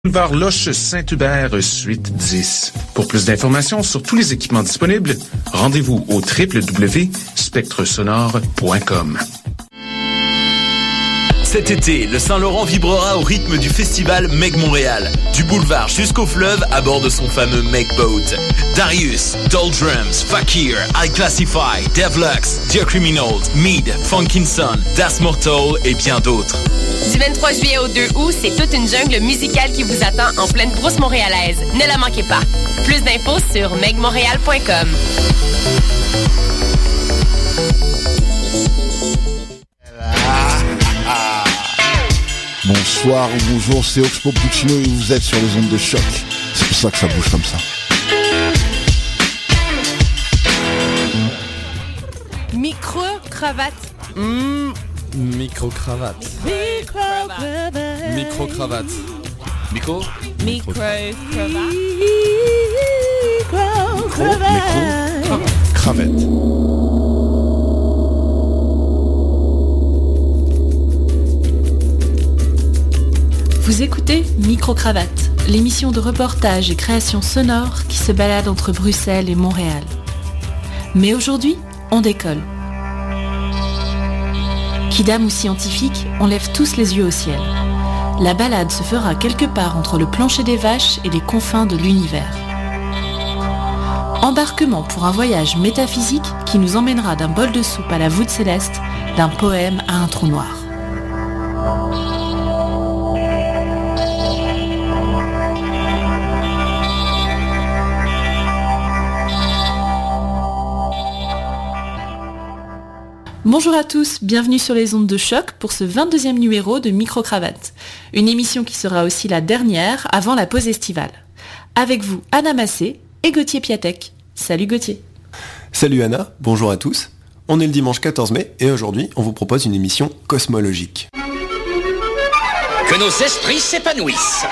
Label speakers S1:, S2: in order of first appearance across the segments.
S1: Boulevard Loche Saint-Hubert, suite 10. Pour plus d'informations sur tous les équipements disponibles, rendez-vous au www.spectresonore.com.
S2: Cet été, le Saint-Laurent vibrera au rythme du festival Meg Montréal. Du boulevard jusqu'au fleuve à bord de son fameux Meg Boat. Darius, Doldrums, Fakir, I Classify, Devlux, Dear Criminals, Mead, Funkinson, Das Mortal et bien d'autres.
S3: Du 23 juillet au 2 août, c'est toute une jungle musicale qui vous attend en pleine brousse montréalaise. Ne la manquez pas. Plus d'infos sur megmontréal.com.
S4: Bonsoir ou bonjour, c'est Oxpo Puccino et vous êtes sur les ondes de choc. C'est pour ça que ça bouge comme ça.
S3: Micro-cravate.
S5: Micro-cravate.
S3: Micro-cravate.
S5: Micro-cravate. Micro
S3: Micro-cravate.
S4: Cravette.
S6: Vous écoutez Micro-cravate, l'émission de reportage et création sonore qui se balade entre Bruxelles et Montréal. Mais aujourd'hui, on décolle. Kidam ou scientifique, on lève tous les yeux au ciel. La balade se fera quelque part entre le plancher des vaches et les confins de l'univers. Embarquement pour un voyage métaphysique qui nous emmènera d'un bol de soupe à la voûte céleste, d'un poème à un trou noir. Bonjour à tous, bienvenue sur les ondes de choc pour ce 22e numéro de Micro-cravate. Une émission qui sera aussi la dernière avant la pause estivale. Avec vous, Anna Massé et Gauthier Piatek. Salut Gauthier.
S7: Salut Anna, bonjour à tous. On est le dimanche 14 mai et aujourd'hui, on vous propose une émission cosmologique.
S8: Que nos esprits s'épanouissent.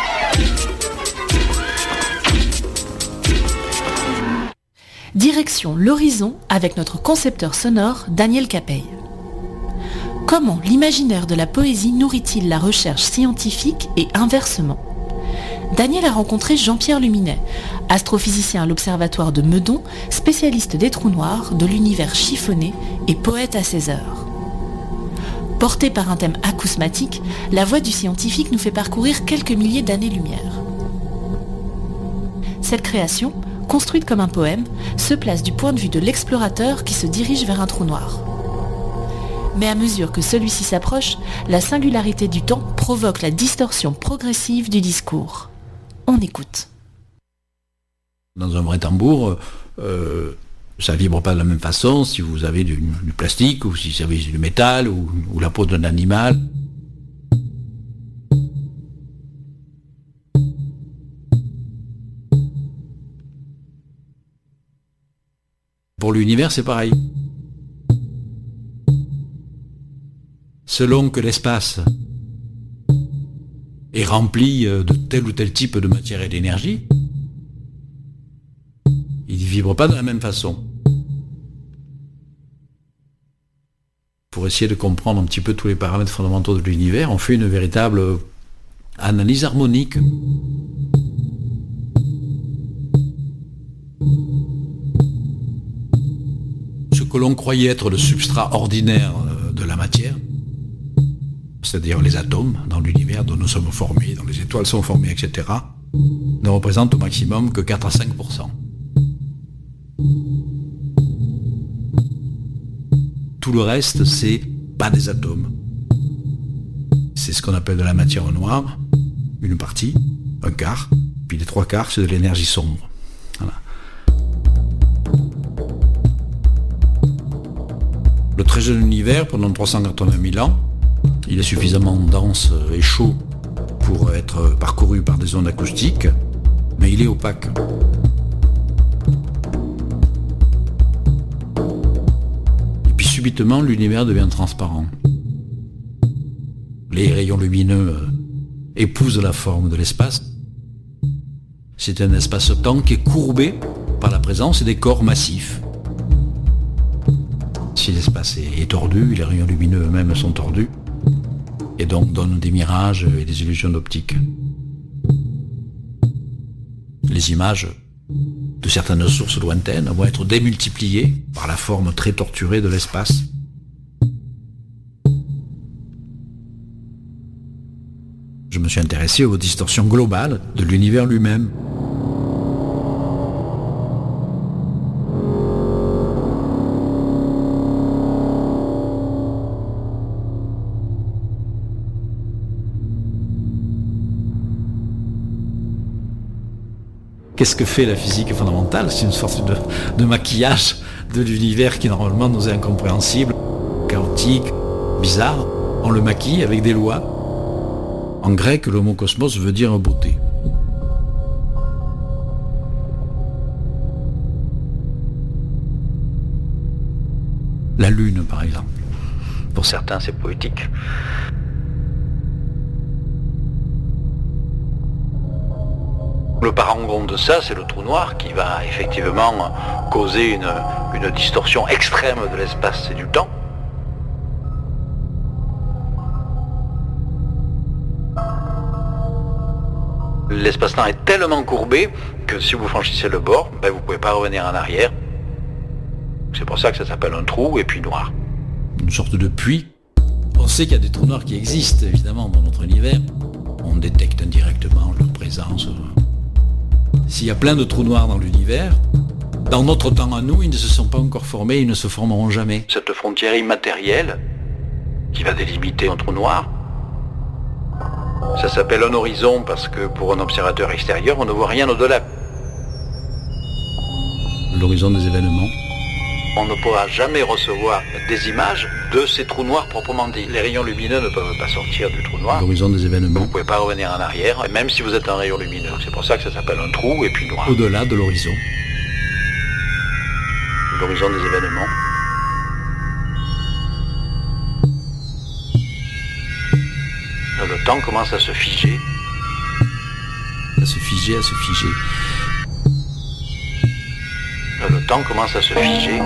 S6: Direction l'horizon avec notre concepteur sonore Daniel Capeille. Comment l'imaginaire de la poésie nourrit-il la recherche scientifique et inversement ? Daniel a rencontré Jean-Pierre Luminet, astrophysicien à l'Observatoire de Meudon, spécialiste des trous noirs, de l'univers chiffonné et poète à ses heures. Porté par un thème acousmatique, la voix du scientifique nous fait parcourir quelques milliers d'années-lumière. Cette création, construite comme un poème, se place du point de vue de l'explorateur qui se dirige vers un trou noir. Mais à mesure que celui-ci s'approche, la singularité du temps provoque la distorsion progressive du discours. On écoute.
S9: Dans un vrai tambour, ça vibre pas de la même façon si vous avez du plastique ou si vous avez du métal ou la peau d'un animal. Pour l'univers, c'est pareil. Selon que l'espace est rempli de tel ou tel type de matière et d'énergie, il ne vibre pas de la même façon. Pour essayer de comprendre un petit peu tous les paramètres fondamentaux de l'univers, on fait une véritable analyse harmonique. Ce que l'on croyait être le substrat ordinaire de la matière, c'est-à-dire les atomes dans l'univers dont nous sommes formés, dont les étoiles sont formées, etc., ne représente au maximum que 4 à 5%. Tout le reste, c'est pas des atomes. C'est ce qu'on appelle de la matière noire, une partie, un quart, puis les 3 quarts, c'est de l'énergie sombre. Voilà. Le très jeune univers, pendant 380 000 ans, il est suffisamment dense et chaud pour être parcouru par des ondes acoustiques, mais il est opaque. Et puis subitement, l'univers devient transparent. Les rayons lumineux épousent la forme de l'espace. C'est un espace-temps qui est courbé par la présence des corps massifs. Si l'espace est tordu, les rayons lumineux eux-mêmes sont tordus, et donc donnent des mirages et des illusions d'optique. les images de certaines sources lointaines vont être démultipliées par la forme très torturée de l'espace. Je me suis intéressé aux distorsions globales de l'univers lui-même. Qu'est-ce que fait la physique fondamentale? C'est une sorte de maquillage de l'univers qui normalement nous est incompréhensible, chaotique, bizarre. On le maquille avec des lois. En grec, le mot cosmos veut dire beauté. La lune, par exemple. Pour certains, c'est poétique. Le parangon de ça, c'est le trou noir qui va effectivement causer une distorsion extrême de l'espace et du temps. L'espace-temps est tellement courbé que si vous franchissez le bord, vous ne pouvez pas revenir en arrière. C'est pour ça que ça s'appelle un trou et puis noir. Une sorte de puits. On sait qu'il y a des trous noirs qui existent, évidemment, dans notre univers. On détecte indirectement leur présence. S'il y a plein de trous noirs dans l'univers, dans notre temps à nous, ils ne se sont pas encore formés, ils ne se formeront jamais. Cette frontière immatérielle qui va délimiter un trou noir, ça s'appelle un horizon parce que pour un observateur extérieur, on ne voit rien au-delà. L'horizon des événements. On ne pourra jamais recevoir des images de ces trous noirs proprement dit. Les rayons lumineux ne peuvent pas sortir du trou noir. L'horizon des événements. Vous ne pouvez pas revenir en arrière, même si vous êtes un rayon lumineux. C'est pour ça que ça s'appelle un trou et puis noir. Au-delà de l'horizon. L'horizon des événements. Le temps commence à se figer. À se figer, à se figer. Le temps commence à se figer.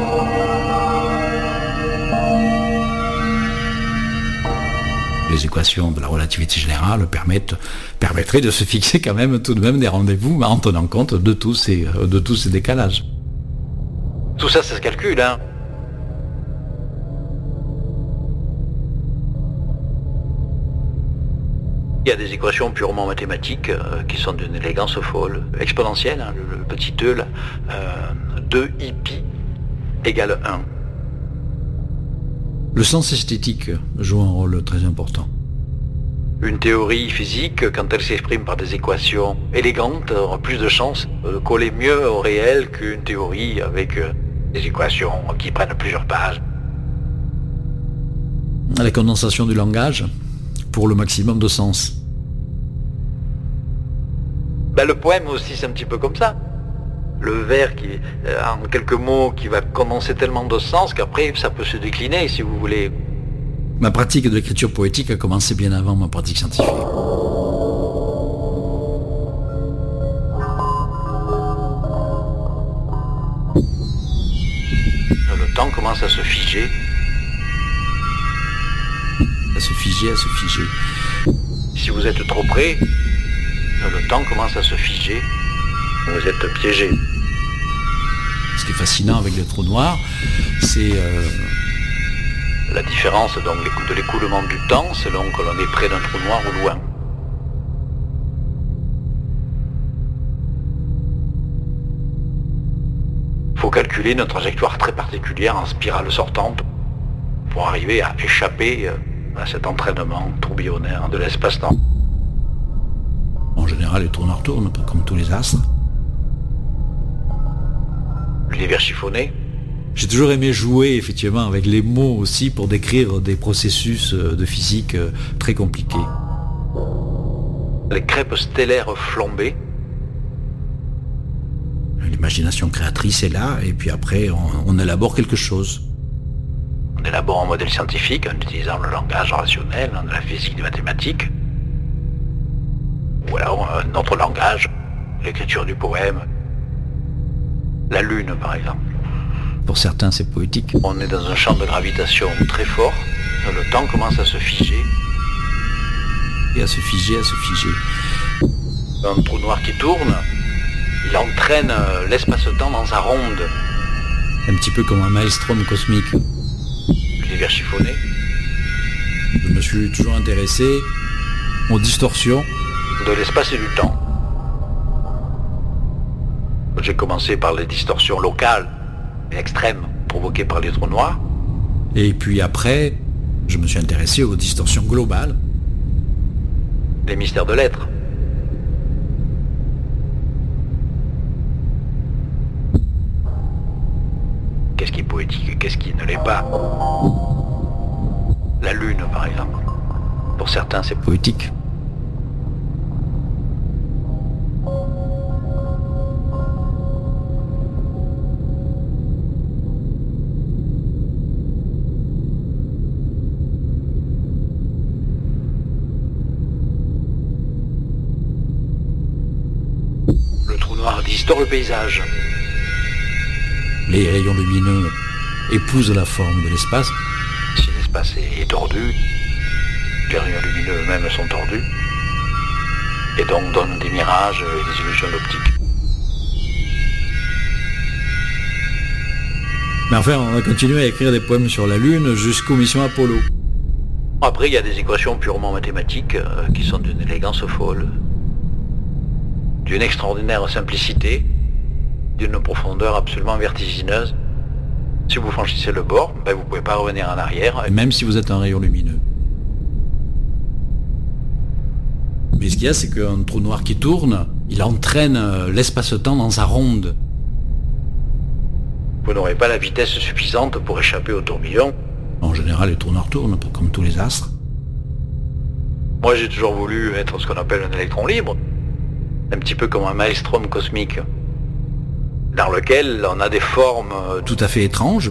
S9: Les équations de la relativité générale permettraient de se fixer quand même tout de même des rendez-vous en tenant compte de tous ces décalages. Tout ça se calcule, hein. Il y a des équations purement mathématiques qui sont d'une élégance folle, exponentielle, hein, le petit e, là, 2i égale 1. Le sens esthétique joue un rôle très important. Une théorie physique, quand elle s'exprime par des équations élégantes, aura plus de chances de coller mieux au réel qu'une théorie avec des équations qui prennent plusieurs pages. La condensation du langage pour le maximum de sens. Le poème aussi, c'est un petit peu comme ça. Le vers qui, en quelques mots, qui va condenser tellement de sens qu'après, ça peut se décliner, si vous voulez. Ma pratique de l'écriture poétique a commencé bien avant ma pratique scientifique. Le temps commence à se figer. À se figer, à se figer. Si vous êtes trop près, le temps commence à se figer. Vous êtes piégé. Ce qui est fascinant avec les trous noirs, c'est la différence donc, de l'écoulement du temps selon que l'on est près d'un trou noir ou loin. Il faut calculer une trajectoire très particulière en spirale sortante pour arriver à échapper à cet entraînement tourbillonnaire de l'espace-temps. En général, les trous noirs tournent, comme tous les astres. L'univers chiffonné. J'ai toujours aimé jouer, effectivement, avec les mots aussi pour décrire des processus de physique très compliqués. Les crêpes stellaires flambées. L'imagination créatrice est là, et puis après, on élabore quelque chose. On élabore un modèle scientifique en utilisant le langage rationnel, de la physique, des mathématiques. Ou alors un autre langage, l'écriture du poème. La lune, par exemple. Pour certains, c'est poétique. On est dans un champ de gravitation très fort. Le temps commence à se figer. Et à se figer, à se figer. Un trou noir qui tourne, il entraîne l'espace-temps dans sa ronde. Un petit peu comme un maelstrom cosmique. L'univers chiffonné. Je me suis toujours intéressé aux distorsions de l'espace et du temps. J'ai commencé par les distorsions locales et extrêmes provoquées par les trous noirs. Et puis après, je me suis intéressé aux distorsions globales. Les mystères de l'être. Qu'est-ce qui est poétique et qu'est-ce qui ne l'est pas? La Lune, par exemple. Pour certains, c'est poétique. Le trou noir distord le paysage. Les rayons lumineux épousent la forme de l'espace. Si l'espace est tordu, les rayons lumineux eux-mêmes sont tordus. Et donc donnent des mirages et des illusions d'optique. Mais enfin, on va continuer à écrire des poèmes sur la Lune jusqu'aux missions Apollo. Après, il y a des équations purement mathématiques qui sont d'une élégance folle, d'une extraordinaire simplicité, d'une profondeur absolument vertigineuse. Si vous franchissez le bord, vous ne pouvez pas revenir en arrière, même si vous êtes un rayon lumineux. Mais ce qu'il y a, c'est qu'un trou noir qui tourne, il entraîne l'espace-temps dans sa ronde. Vous n'aurez pas la vitesse suffisante pour échapper au tourbillon. En général, les trous noirs tournent, comme tous les astres. Moi, j'ai toujours voulu être ce qu'on appelle un électron libre, un petit peu comme un maelstrom cosmique, dans lequel on a des formes tout à fait étranges,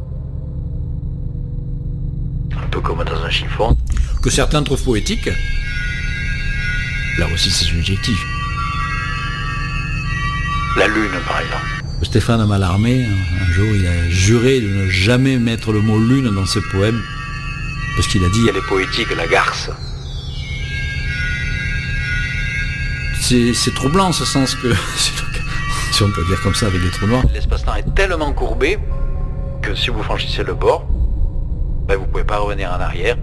S9: un peu comme dans un chiffon, que certains trouvent poétiques. Là aussi, c'est subjectif. La Lune, par exemple. Stéphane Mallarmé, un jour, il a juré de ne jamais mettre le mot Lune dans ses poèmes, parce qu'il a dit... Elle est poétique, la garce. C'est troublant, ce sens que... si on peut dire comme ça avec des trous noirs. L'espace-temps est tellement courbé que si vous franchissez le bord, vous ne pouvez pas revenir en arrière.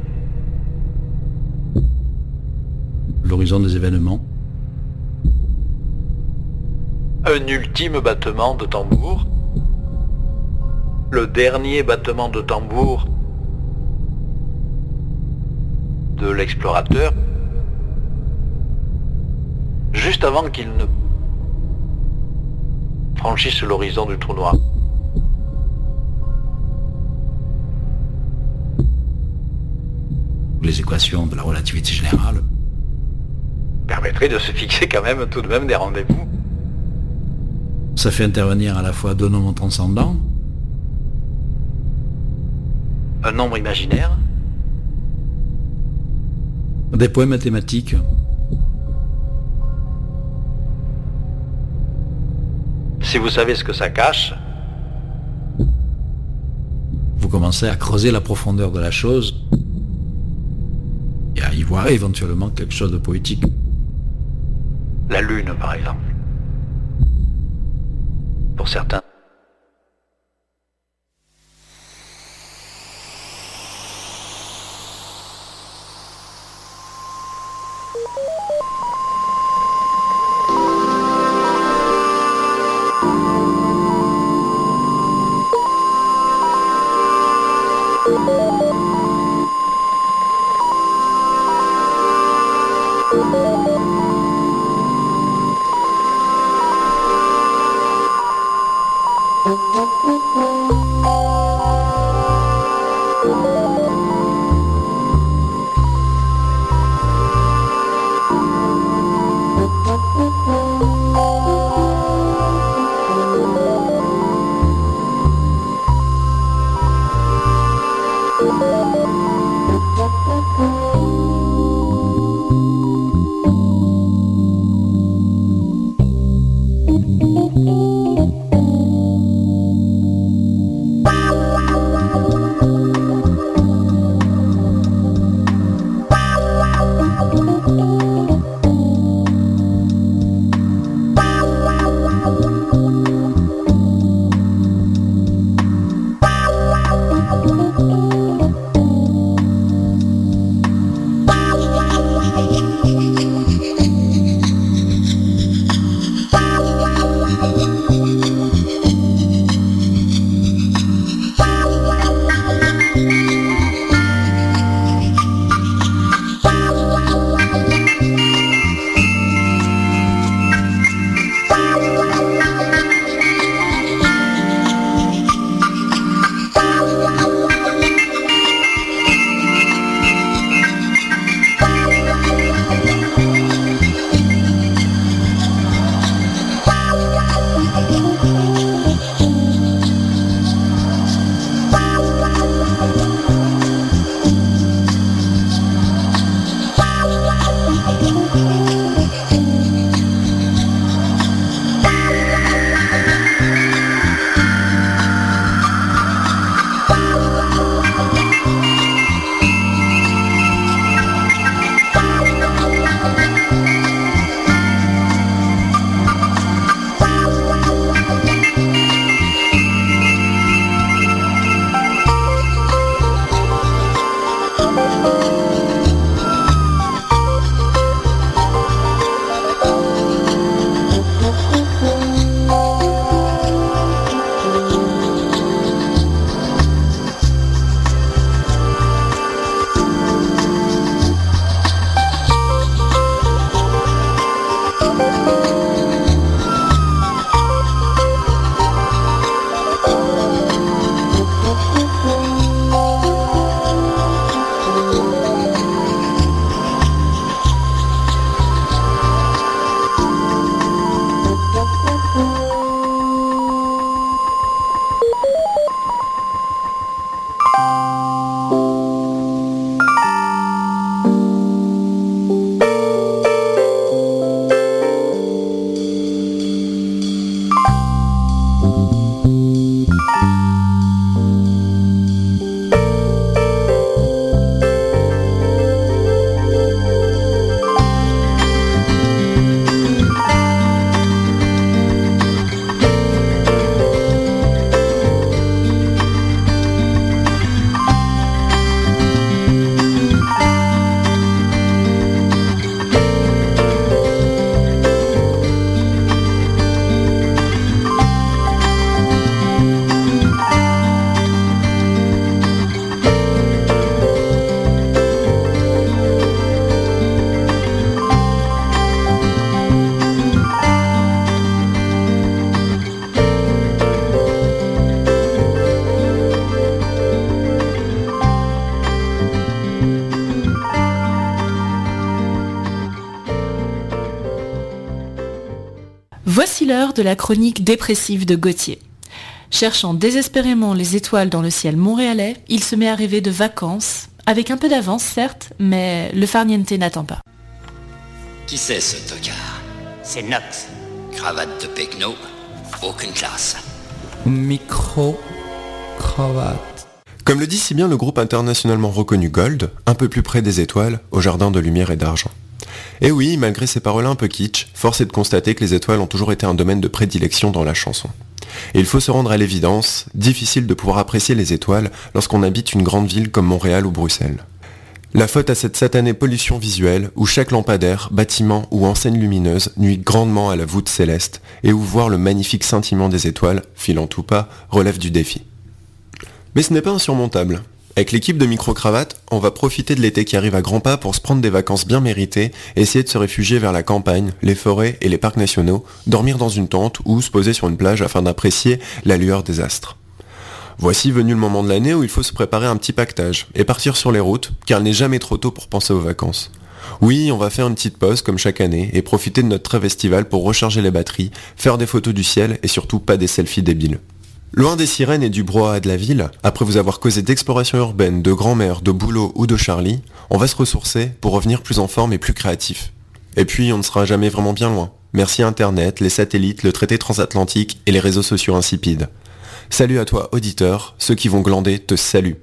S9: L'horizon des événements. Un ultime battement de tambour. Le dernier battement de tambour de l'explorateur. Juste avant qu'il ne franchisse l'horizon du trou noir. Les équations de la relativité générale permettraient de se fixer quand même tout de même des rendez-vous. Ça fait intervenir à la fois deux nombres transcendants, un nombre imaginaire, des poèmes mathématiques. Si vous savez ce que ça cache, vous commencez à creuser la profondeur de la chose et à y voir éventuellement quelque chose de poétique. La Lune, par exemple. Pour certains.
S6: Voici l'heure de la chronique dépressive de Gauthier. Cherchant désespérément les étoiles dans le ciel montréalais, il se met à rêver de vacances, avec un peu d'avance certes, mais le farniente n'attend pas.
S8: Qui c'est ce tocard?
S10: C'est Nox.
S8: Cravate de pecno, aucune classe.
S5: Micro, cravate.
S7: Comme le dit si bien le groupe internationalement reconnu Gold, un peu plus près des étoiles, au jardin de lumière et d'argent. Et oui, malgré ces paroles un peu kitsch, force est de constater que les étoiles ont toujours été un domaine de prédilection dans la chanson. Et il faut se rendre à l'évidence, difficile de pouvoir apprécier les étoiles lorsqu'on habite une grande ville comme Montréal ou Bruxelles. La faute à cette satanée pollution visuelle où chaque lampadaire, bâtiment ou enseigne lumineuse nuit grandement à la voûte céleste et où voir le magnifique scintillement des étoiles, filantes ou pas, relève du défi. Mais ce n'est pas insurmontable. Avec l'équipe de Micro-Cravate, on va profiter de l'été qui arrive à grands pas pour se prendre des vacances bien méritées et essayer de se réfugier vers la campagne, les forêts et les parcs nationaux, dormir dans une tente ou se poser sur une plage afin d'apprécier la lueur des astres. Voici venu le moment de l'année où il faut se préparer un petit pactage et partir sur les routes, car il n'est jamais trop tôt pour penser aux vacances. Oui, on va faire une petite pause comme chaque année et profiter de notre trêve estivale pour recharger les batteries, faire des photos du ciel et surtout pas des selfies débiles. Loin des sirènes et du brouhaha de la ville, après vous avoir causé d'exploration urbaine, de grand-mère, de boulot ou de Charlie, on va se ressourcer pour revenir plus en forme et plus créatif. Et puis on ne sera jamais vraiment bien loin. Merci Internet, les satellites, le traité transatlantique et les réseaux sociaux insipides. Salut à toi auditeur, ceux qui vont glander te saluent.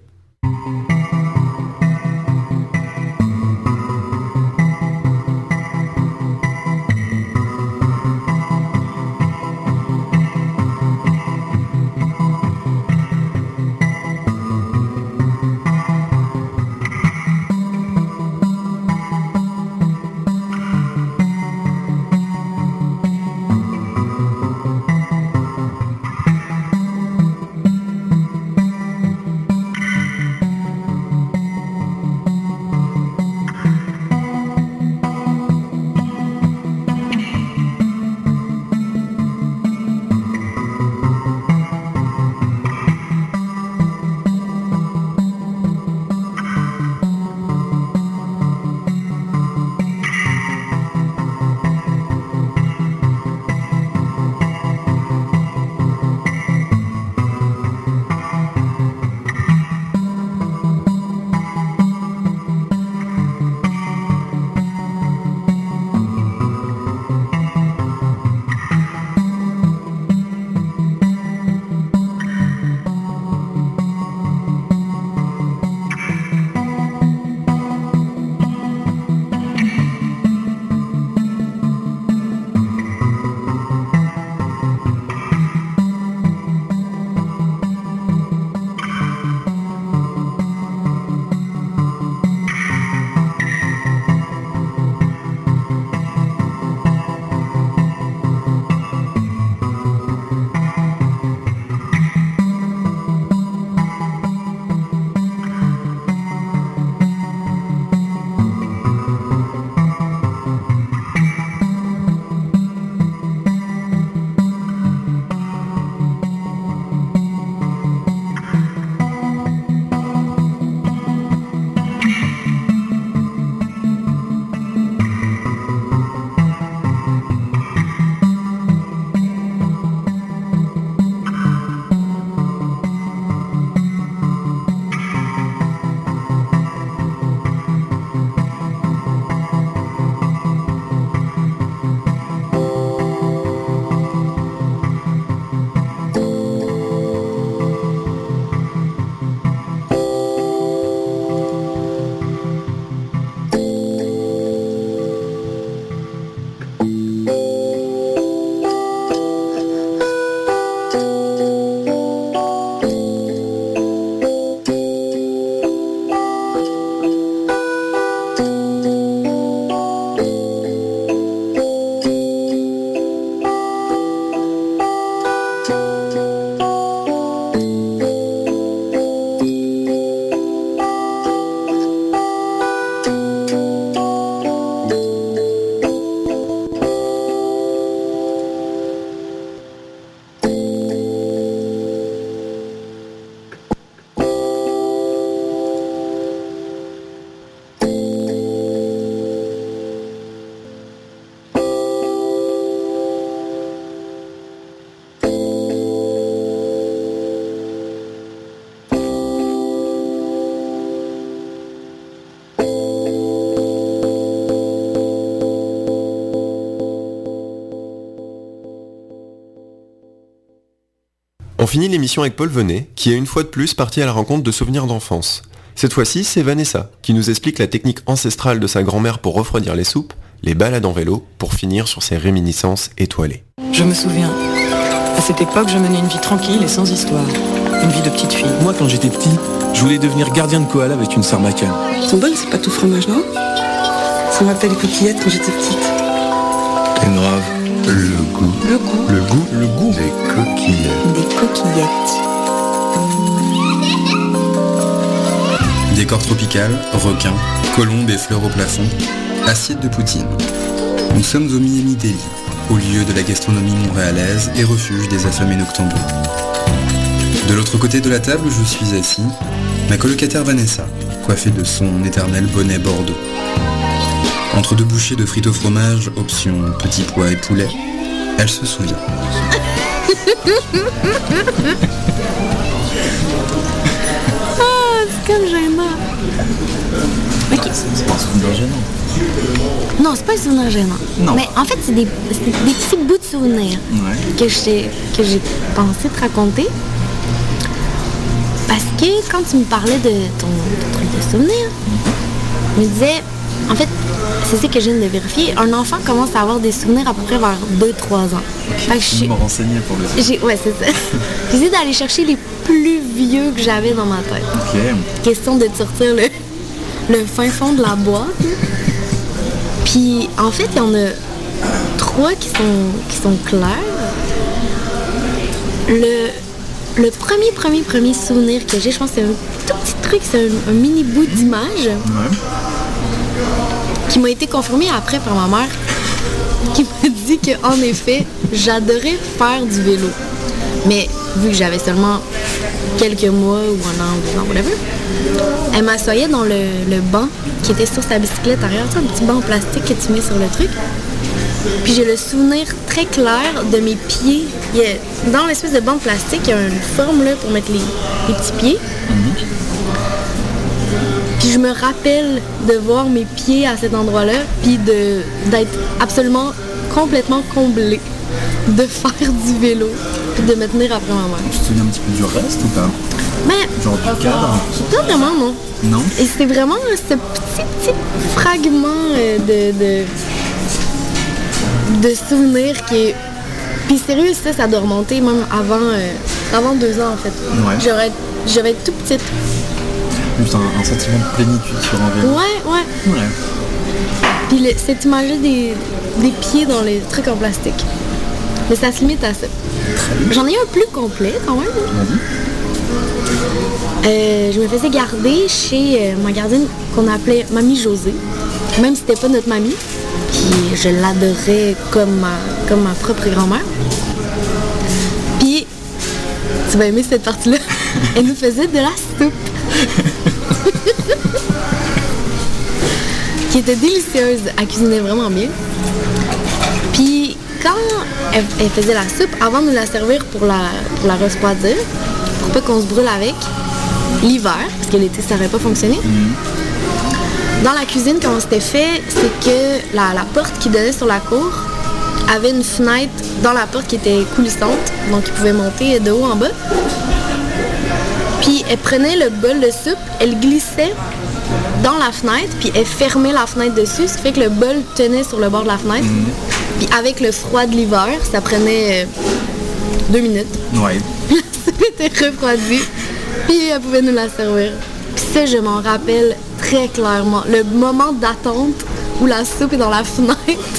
S7: On finit l'émission avec Paul Venet, qui est une fois de plus parti à la rencontre de souvenirs d'enfance. Cette fois-ci, c'est Vanessa, qui nous explique la technique ancestrale de sa grand-mère pour refroidir les soupes, les balades en vélo, pour finir sur ses réminiscences étoilées.
S10: Je me souviens, à cette époque, je menais une vie tranquille et sans histoire. Une vie de petite fille.
S11: Moi, quand j'étais petit, je voulais devenir gardien de koala avec une sarbacane.
S10: Elles sont bonnes, c'est pas tout fromage, non? Ça me rappelle les coquillettes quand j'étais petite.
S11: C'est grave.
S8: Le goût.
S10: Le goût.
S11: Le goût. Le goût.
S8: Des coquillettes.
S10: Des coquillettes.
S12: Décor tropical, requins, colombes et fleurs au plafond, assiette de poutine. Nous sommes au Miami Deli, au lieu de la gastronomie montréalaise et refuge des affamés noctambules. De l'autre côté de la table où je suis assis, ma colocataire Vanessa, coiffée de son éternel bonnet bordeaux. Entre deux bouchées de frites au fromage, option petits pois et poulet, elle se souvient.
S13: C'est comme gênant. Ok.
S11: C'est pas un souvenir gênant.
S13: Non, c'est pas un souvenir gênant.
S11: Non.
S13: Mais en fait, c'est des petits bouts de souvenirs que j'ai pensé te raconter. Parce que quand tu me parlais de ton truc de souvenirs, je me disais, en fait, c'est ça que je viens de vérifier, un enfant commence à avoir des souvenirs à peu près vers 2-3 ans.
S11: Fait que je me renseignais pour le sujet.
S13: Ouais, c'est ça. J'ai essayé d'aller chercher les plus vieux que j'avais dans ma tête.
S11: Ok.
S13: Question de te sortir le fin fond de la boîte. Puis, en fait, il y en a 3 qui sont clairs. Le premier souvenir que j'ai, je pense que c'est un tout petit truc, c'est un mini bout d'image qui m'a été confirmé après par ma mère, qui m'a dit qu'en effet, j'adorais faire du vélo. Mais vu que j'avais seulement quelques mois ou un an, 2 ans, whatever, elle m'assoyait dans le banc qui était sur sa bicyclette arrière, un petit banc en plastique que tu mets sur le truc. Puis j'ai le souvenir très clair de mes pieds. Dans l'espèce de banc de plastique, il y a une forme là, pour mettre les petits pieds. Puis je me rappelle de voir mes pieds à cet endroit-là, puis d'être absolument complètement comblée de faire du vélo, puis de me tenir après ma mère.
S11: Tu te souviens un petit peu du reste ou pas?
S13: Mais,
S11: genre du cadre?
S13: Pas vraiment, non.
S11: Non?
S13: Et c'était vraiment ce petit fragment de souvenir qui est... Puis sérieux, ça doit remonter même avant 2 ans, en fait.
S11: Ouais.
S13: J'aurais tout petite.
S11: Juste un sentiment de plénitude sur un vélo.
S13: Ouais. Puis cette image-là des pieds dans les trucs en plastique. Mais ça se limite à ça. J'en ai un plus complet, quand même. Je me faisais garder chez ma gardienne qu'on appelait Mamie Josée. Même si c'était pas notre mamie. Puis je l'adorais comme ma propre grand-mère. Puis, tu vas aimer cette partie-là, elle nous faisait de la soupe. Qui était délicieuse, elle cuisinait vraiment bien. Puis, quand elle faisait la soupe, avant de nous la servir pour la refroidir, pour pas qu'on se brûle avec, l'hiver, parce que l'été ça n'aurait pas fonctionné, dans la cuisine, comment c'était fait, c'est que la porte qui donnait sur la cour avait une fenêtre dans la porte qui était coulissante, donc il pouvait monter de haut en bas. Puis elle prenait le bol de soupe, elle glissait dans la fenêtre, puis elle fermait la fenêtre dessus, ce qui fait que le bol tenait sur le bord de la fenêtre. Puis avec le froid de l'hiver, ça prenait 2 minutes.
S11: Ouais.
S13: La soupe était refroidie, puis elle pouvait nous la servir. Puis ça, je m'en rappelle très clairement. Le moment d'attente où la soupe est dans la fenêtre.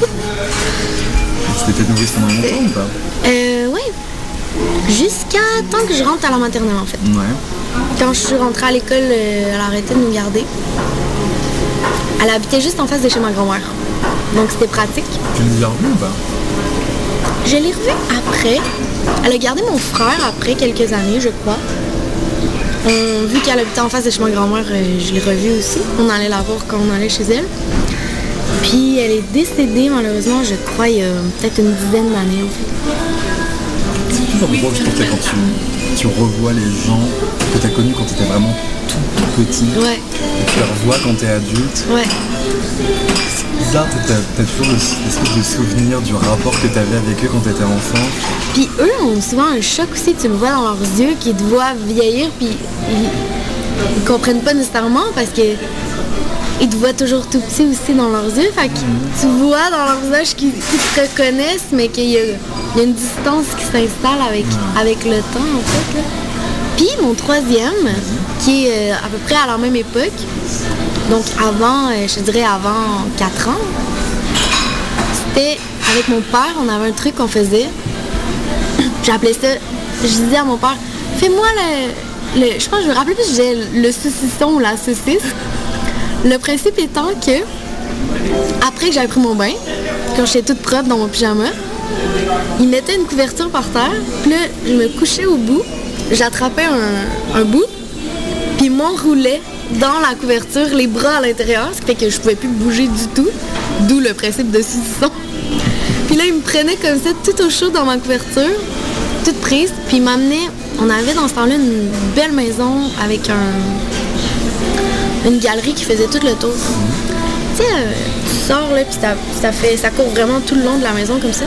S11: Tu t'étais nourrie pendant longtemps ou pas?
S13: Oui. Jusqu'à temps que je rentre à la maternelle, en fait.
S11: Ouais.
S13: Quand je suis rentrée à l'école, elle a arrêté de nous garder. Elle habitait juste en face de chez ma grand-mère. Donc c'était pratique.
S11: Tu l'as revue ou pas?
S13: Je l'ai revue après. Elle a gardé mon frère après quelques années, je crois. Vu qu'elle habitait en face de chez ma grand-mère, je l'ai revue aussi. On allait la voir quand on allait chez elle. Puis elle est décédée malheureusement, je crois, il y a peut-être une dizaine d'années en fait.
S11: C'est toujours drôle, je pense, quand tu revois les gens que tu as connus quand tu étais vraiment tout petit.
S13: Ouais.
S11: Et tu les revois quand tu es adulte.
S13: Ouais.
S11: C'est bizarre, t'as toujours l'espèce de souvenir du rapport que t'avais avec eux quand t'étais enfant.
S13: Puis eux ont souvent un choc aussi, tu le vois dans leurs yeux, qu'ils te voient vieillir, puis ils comprennent pas nécessairement parce que ils te voient toujours tout petit aussi dans leurs yeux. Fait que tu vois dans leur visage qu'ils te reconnaissent, mais qu'il y a une distance qui s'installe avec le temps, en fait. Là. Puis mon troisième, qui est à peu près à la même époque, donc avant, je dirais avant 4 ans, c'était avec mon père, on avait un truc qu'on faisait. J'appelais ça, je disais à mon père, fais-moi je pense que je me rappelle plus si j'ai le saucisson ou la saucisse. Le principe étant que, après que j'avais pris mon bain, quand j'étais toute propre dans mon pyjama, il mettait une couverture par terre, puis là, je me couchais au bout, j'attrapais un bout, puis il m'enroulait dans la couverture, les bras à l'intérieur, ce qui fait que je pouvais plus bouger du tout, d'où le principe de saucisson. Puis là, il me prenait comme ça, tout au chaud dans ma couverture, toute prise, puis il m'amenait, on avait dans ce temps-là une belle maison avec une galerie qui faisait tout le tour. Tu sais, tu sors là, puis ça court vraiment tout le long de la maison comme ça.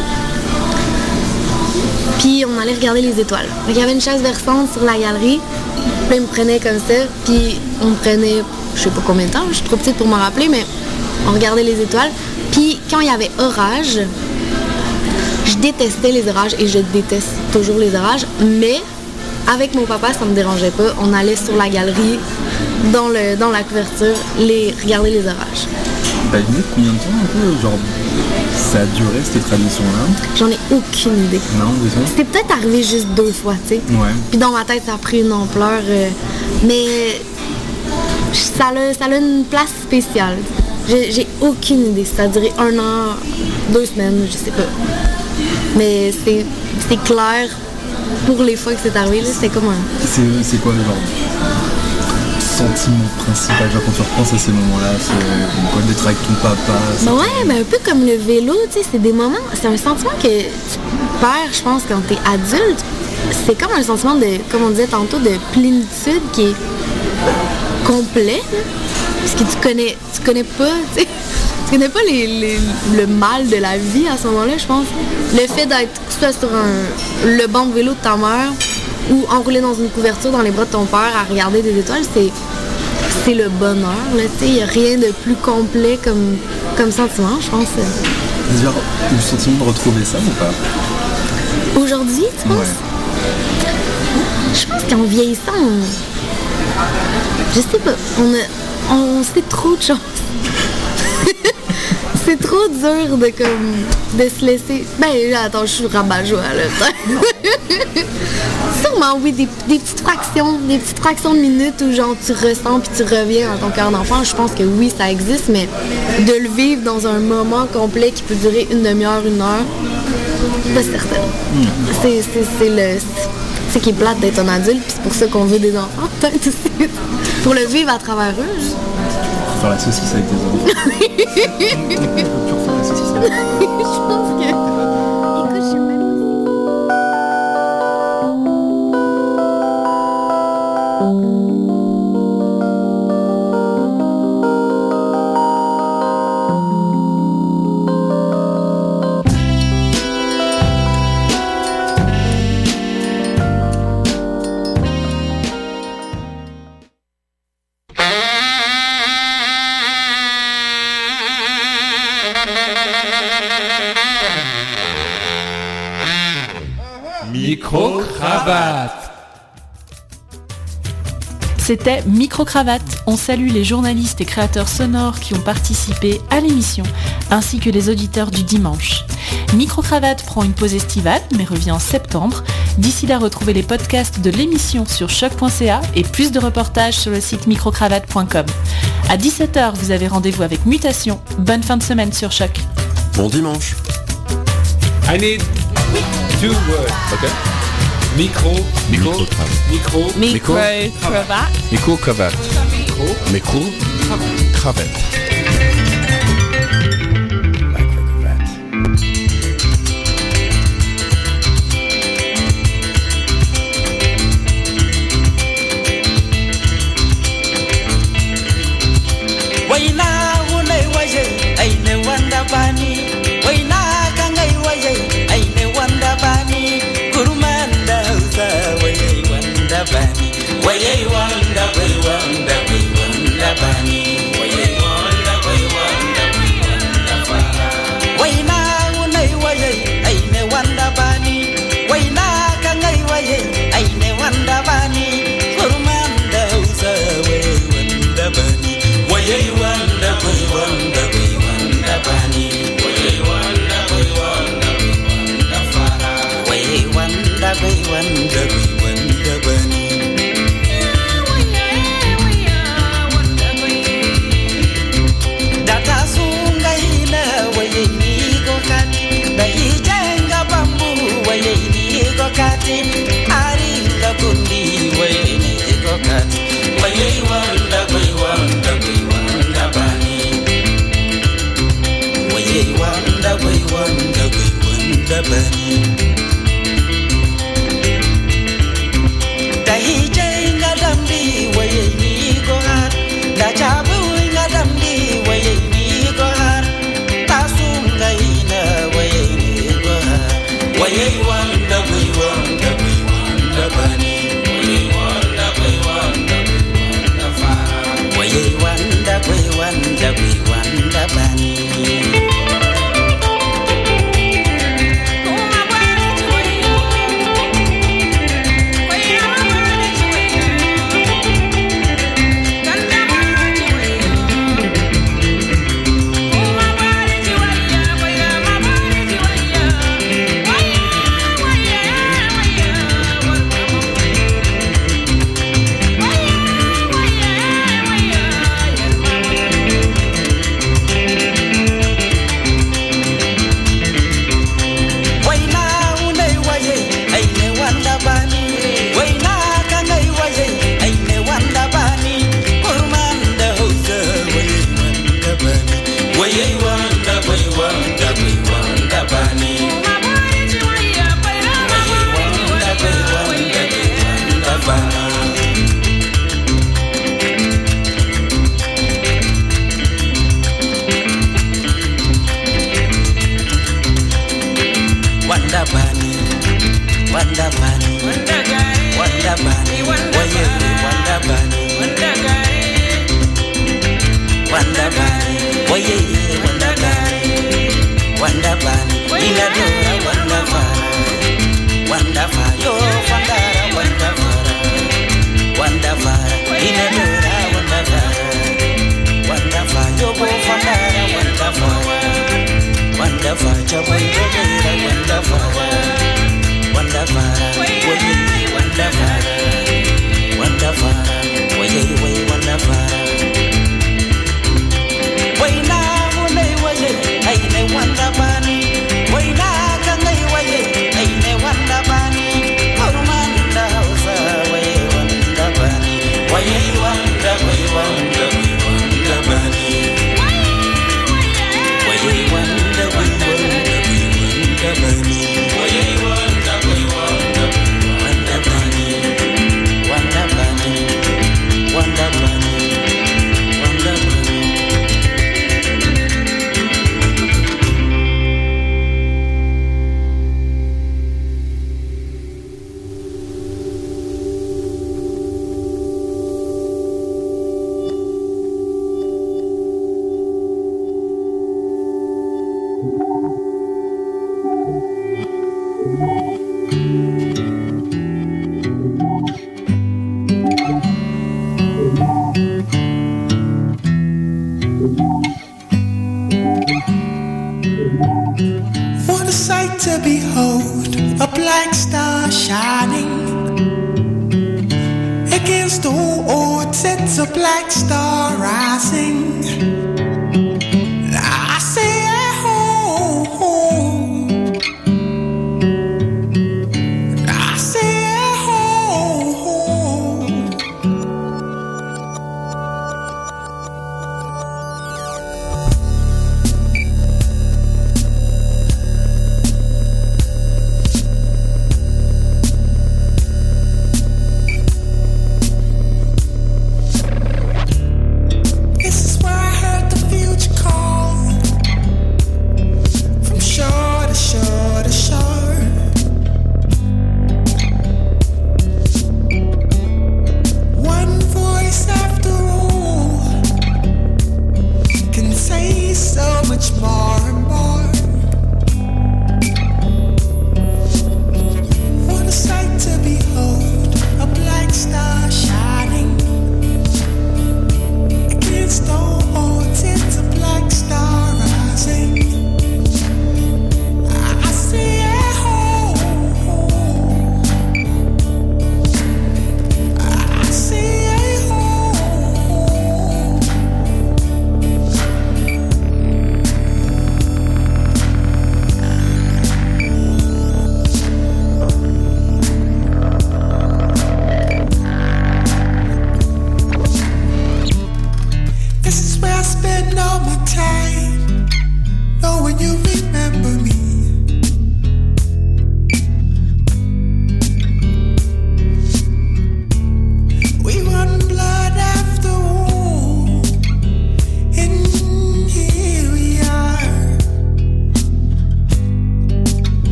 S13: Puis on allait regarder les étoiles. Donc, il y avait une chaise versante sur la galerie. Puis il me prenait comme ça, puis on me prenait, je sais pas combien de temps, je suis trop petite pour m'en rappeler, mais on regardait les étoiles. Puis quand il y avait orage, je détestais les orages et je déteste toujours les orages, mais avec mon papa, ça me dérangeait pas. On allait sur la galerie, dans la couverture, regarder les orages.
S11: T'as une idée de combien de temps un peu, genre, ça a duré cette tradition-là?
S13: J'en ai aucune idée.
S11: Non, du tout.
S13: C'était peut-être arrivé juste 2 fois, tu sais.
S11: Ouais.
S13: Puis dans ma tête, ça a pris une ampleur, mais ça a une place spéciale. J'ai aucune idée. Ça a duré 1 an, 2 semaines, je sais pas. Mais c'est clair pour les fois que c'est arrivé, là, c'est comme un...
S11: C'est quoi le genre sentiment principal, genre quand tu repenses à ces moments-là, c'est quoi d'être avec ton papa?
S13: Ouais, un peu comme le vélo, tu sais, c'est des moments, c'est un sentiment que tu perds, je pense, quand t'es adulte. C'est comme un sentiment de, comme on disait tantôt, de plénitude qui est complet, là, parce que tu connais pas, tu sais, tu connais pas le mal de la vie à ce moment-là, je pense. Le fait d'être soit sur le banc de vélo de ta mère ou enroulé dans une couverture dans les bras de ton père à regarder des étoiles, c'est le bonheur. Il n'y a rien de plus complet comme sentiment, je pense.
S11: Genre, le sentiment de retrouver ça ou pas?
S13: Aujourd'hui, tu penses? Ouais. Je pense qu'en vieillissant, je sais pas, on sait trop de choses. C'est trop dur de se laisser... Ben, attends, je suis rabat-joie, là. Sûrement, oui, des petites fractions de minutes où, genre, tu ressens puis tu reviens dans ton cœur d'enfant. Je pense que oui, ça existe, mais de le vivre dans un moment complet qui peut durer 1 demi-heure, 1 heure, pas certain. C'est qui est plate d'être un adulte, puis c'est pour ça qu'on veut des enfants, peut-être aussi. Pour le vivre à travers eux.
S11: Faire la saucisse avec tes enfants. Tu refais la saucisse avec tes enfants.
S13: Je pense que... Écoute, je sais même
S5: Micro-cravate.
S6: C'était Micro-cravate. On salue les journalistes et créateurs sonores qui ont participé à l'émission, ainsi que les auditeurs du dimanche. Micro-cravate prend une pause estivale, mais revient en septembre. D'ici là, retrouvez les podcasts de l'émission sur choc.ca et plus de reportages sur le site microcravate.com. À 17h, vous avez rendez-vous avec Mutation. Bonne fin de semaine sur Choc.
S7: Bon dimanche.
S9: I need 2 words, okay? Micro-cravate.
S14: Waina, wanda gwi wanda bani. Data sunga ina waye ni go kati, da ijenga bambu waye ni go kati, aringa kundi waye ni go kati, waye wanda gwi wanda bani. Waye wanda gwi wanda bani. Da ijenga dambi waye ni go har, da chabu inga dambi waye ni go har, tasunga ina waye ni go har. Waye wanda gwi wanda bani. Waye wanda gwi wanda fa. Waye wanda gwi wanda bani.
S15: What a sight to behold, a black star shining against all odds. It's a black star rising. I say, oh, oh. I say, oh, oh. This is where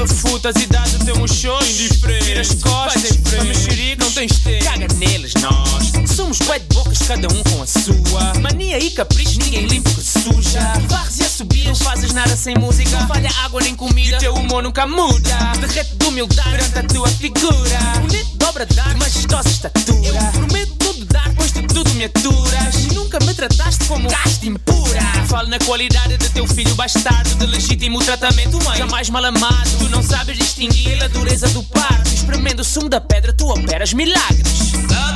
S16: Putas, idade, o teu mochô indiferente. Vira as costas, para mexerico, não tens tempo. Caga neles, nós somos bué de bocas, cada um com a sua mania e capricho, ninguém limpa o que suja. Varres e assobias, não fazes nada sem música. Não falha água nem comida, e teu humor nunca muda. Derrete de humildade perante a tua figura. Bonito dobra dar, majestosa estatura. Eu prometo tudo dar, pois tu tudo me aturas. Nunca me trataste como gasto impura. Falo na qualidade de teu filho bastardo, de legítimo tratamento, mãe, jamais mal amado. Tu não sabes distinguir a dureza do parto. Espremendo o sumo da pedra, tu operas milagres.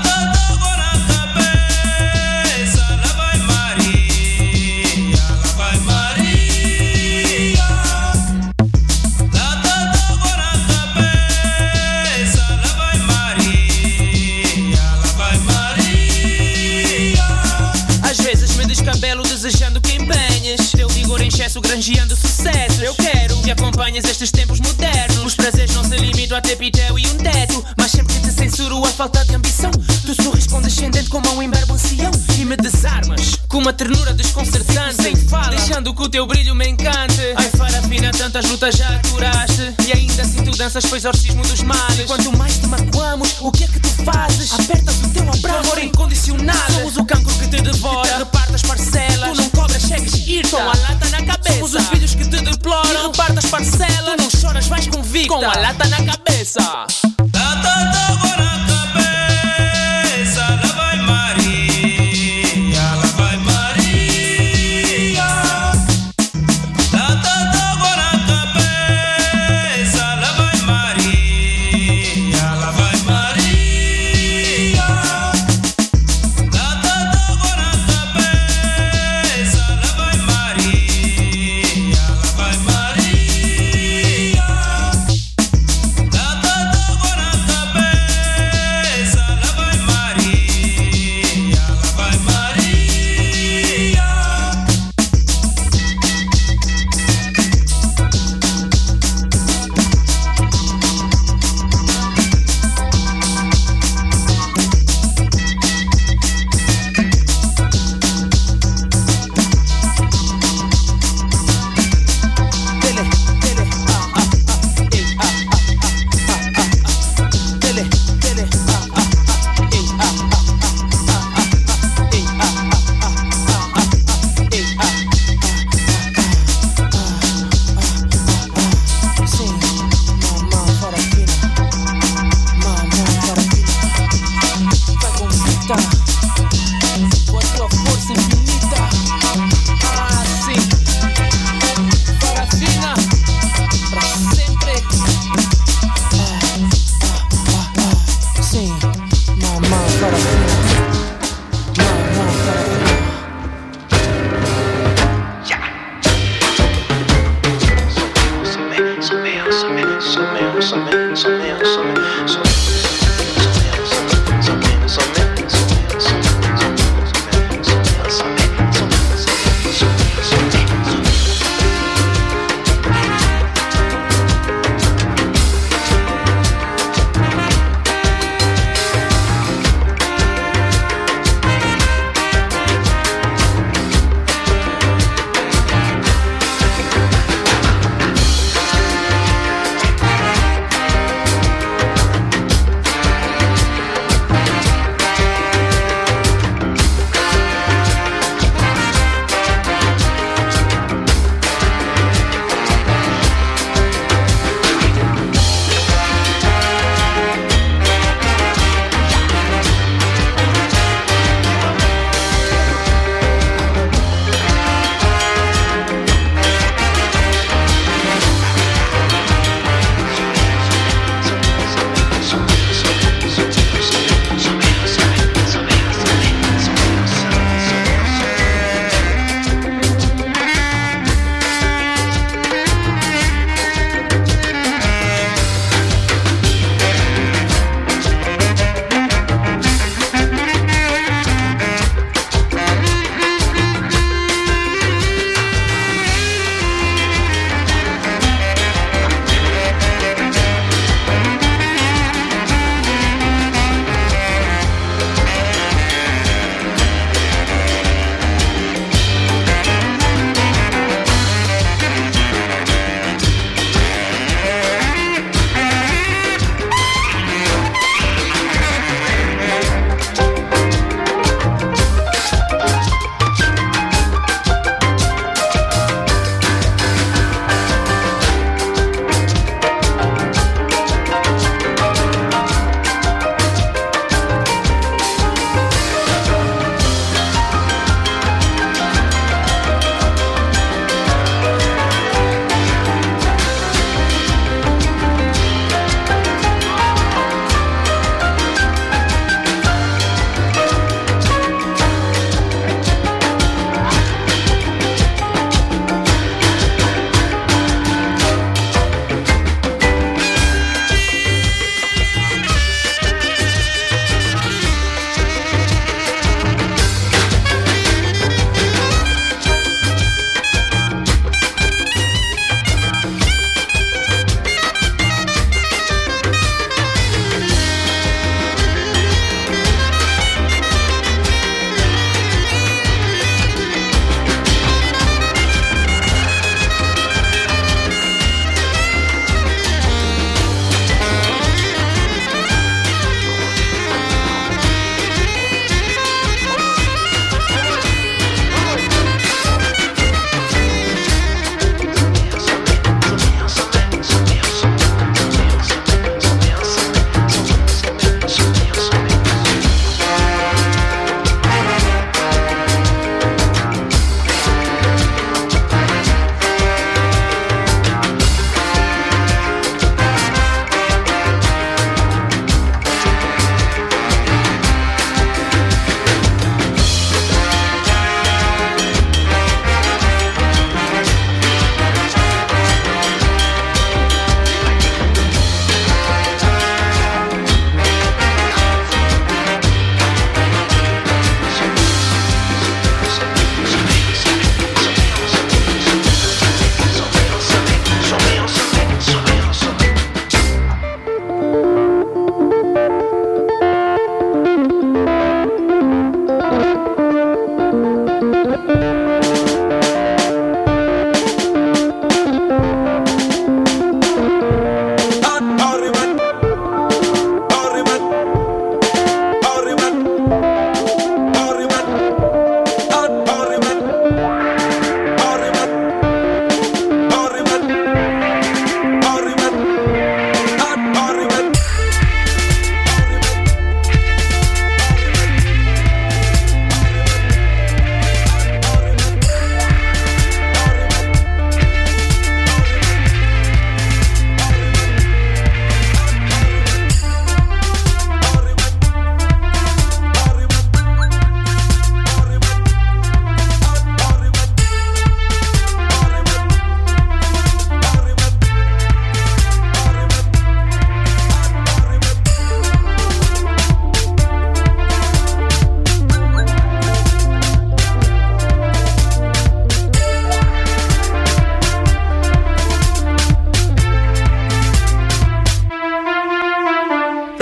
S16: Desejando que empenhes teu vigor em excesso, granjeando sucesso. Eu quero que acompanhes estes tempos modernos. Os prazeres não se limitam a ter pitel e um teto, mas sempre que te censuro a falta de ambição, tu sorris condescendente como um imberbe ancião e me desarmas com uma ternura desconcertante, sem fala, deixando que o teu brilho me encante. Ai, farafina, tantas lutas já aturaste e ainda assim tu danças para o exorcismo dos males. E quanto mais te magoamos, o que é que tu fazes? Apertas o teu abraço, amor incondicional. Somos o cancro que te devora, reparte as parcelas. Tu não cobras cheques, ir com a lata na cabeça. Somos os filhos que te deploram, reparte as parcelas. Tu não choras, vais convicta, com a lata na cabeça.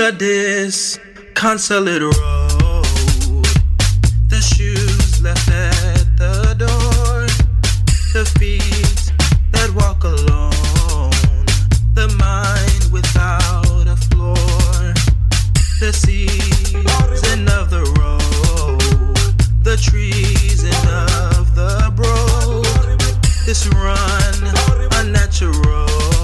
S17: the disconsolate road, the shoes left at the door, the feet that walk alone, the mind without a floor, the season of the road, the treason of the broke, this run unnatural,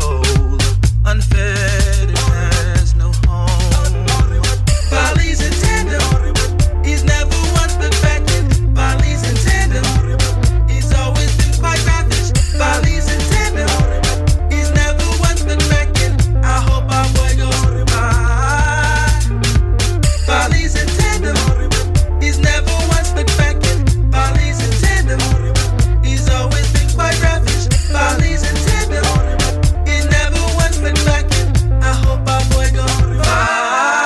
S17: unfed, it has no home. Follies in tandem, he's never once been backing. Follies in tandem, he's always been quite ravish. Follies in tandem, he's never once been backing. I hope our boy goes by. Follies in tandem, he's never once been backing. Follies in tandem, he's always been quite ravish. Follies in tandem, he's never once been backing. I hope our boy goes by.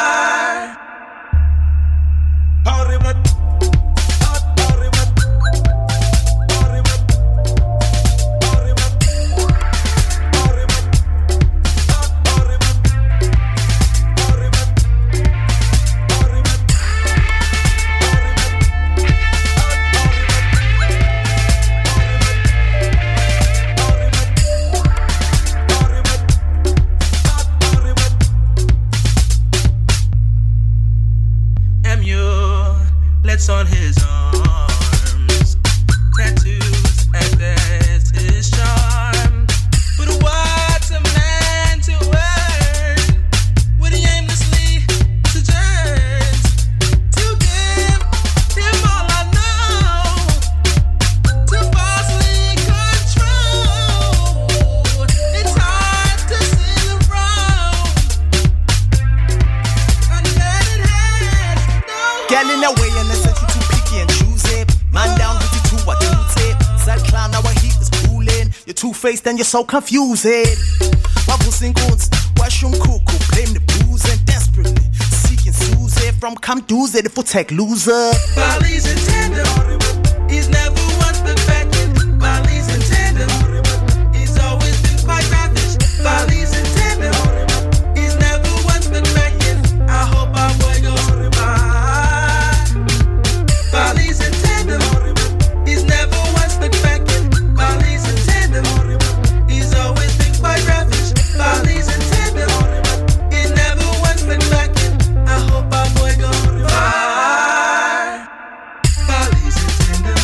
S17: Amulet's on his arms, tattoos act as his charm. But what's a man to earn when he aimlessly sojourns? To give him all I know, to falsely control. It's hard to sail around, unless it has no.
S18: Girl in a way and I said you too picky and choosy. Man down with you too, what you say? Sad clown, our heat is cooling. You're two-faced and you're so confusing. Wabusing goods, wash your cuckoo, blame the booze and desperately seeking Susie from come doozy, the tech loser.
S17: Follies in tandem, he's never once been backing. Follies in tandem, he's always been quite ravish. Follies in tandem, he's never once been backing. I hope our boy goes by. Follies in tandem, he's never once been backing. Follies in tandem, he's always been quite ravish. Follies in tandem, he's never once been backing. I hope our boy goes by. Follies in tandem,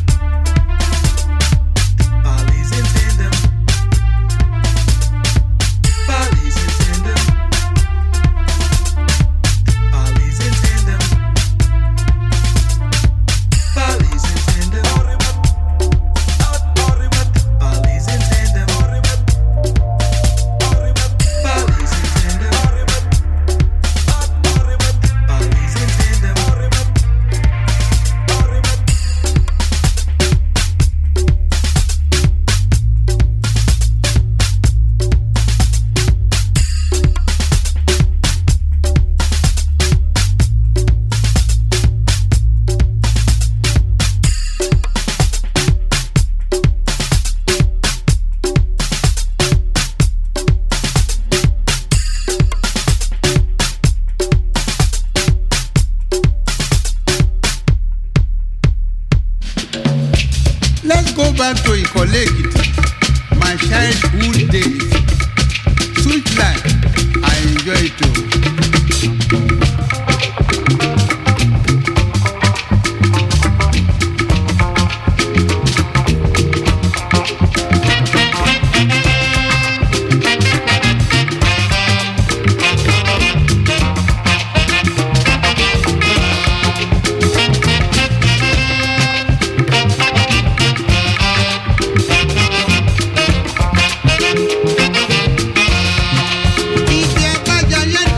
S17: follies in tandem, follies in tandem, follies in tandem, follies in tandem, follies in tandem, follies in tandem, follies in tandem.
S19: Let's go back to Ikolegiti, my childhood days. Sweet life, I enjoy it too.
S17: Ije kaja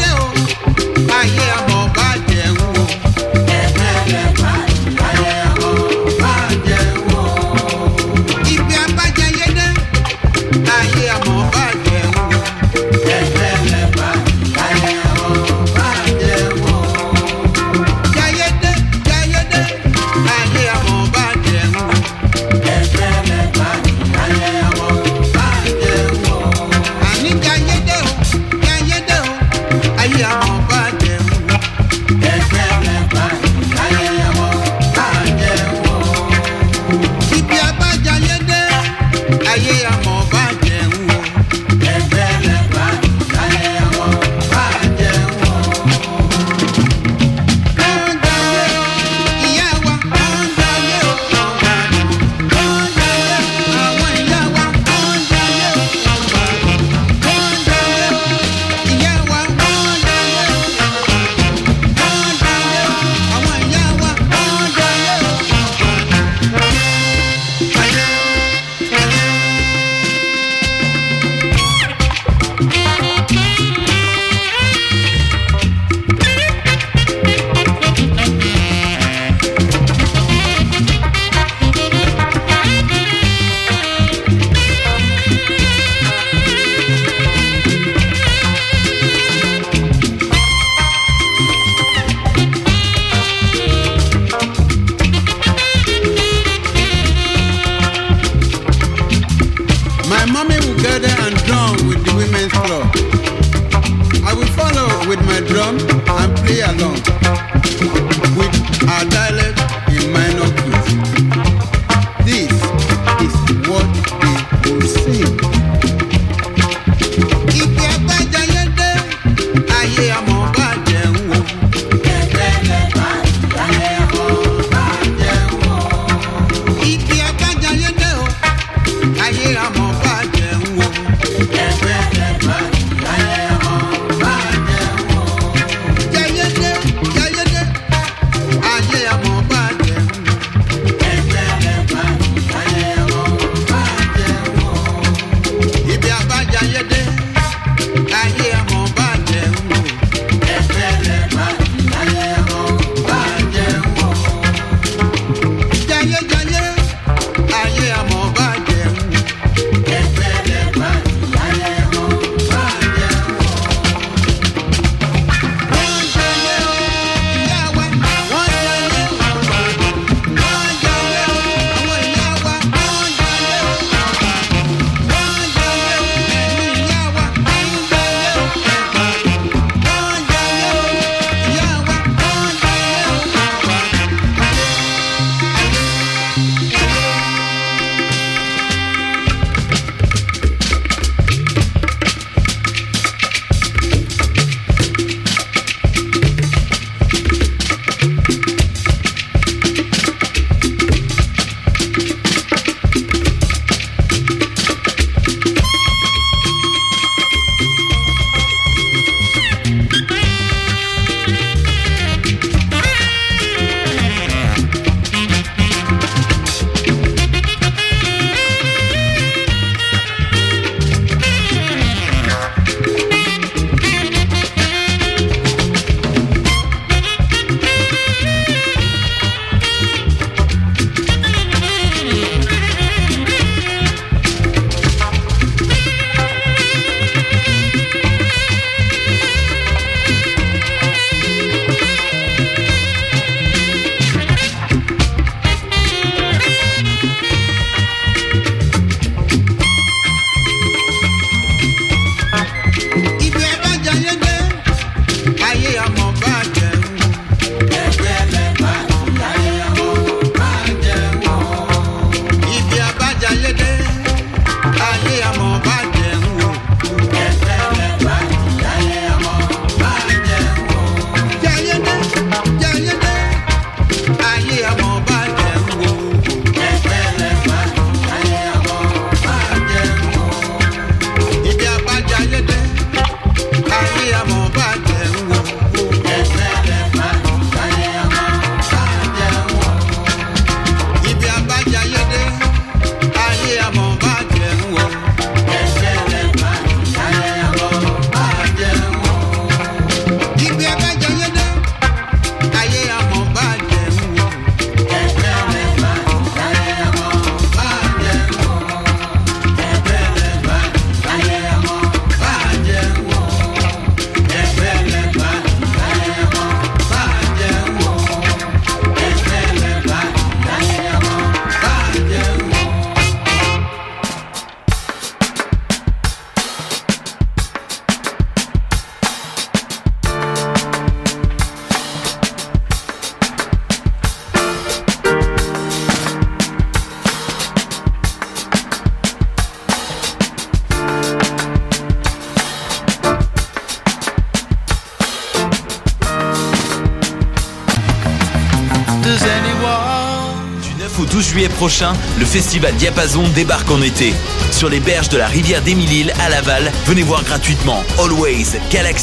S2: 9 au 12 juillet prochain, le festival Diapason débarque en été. Sur les berges de la rivière d'Émile-Île à Laval, venez voir gratuitement Always, Galaxy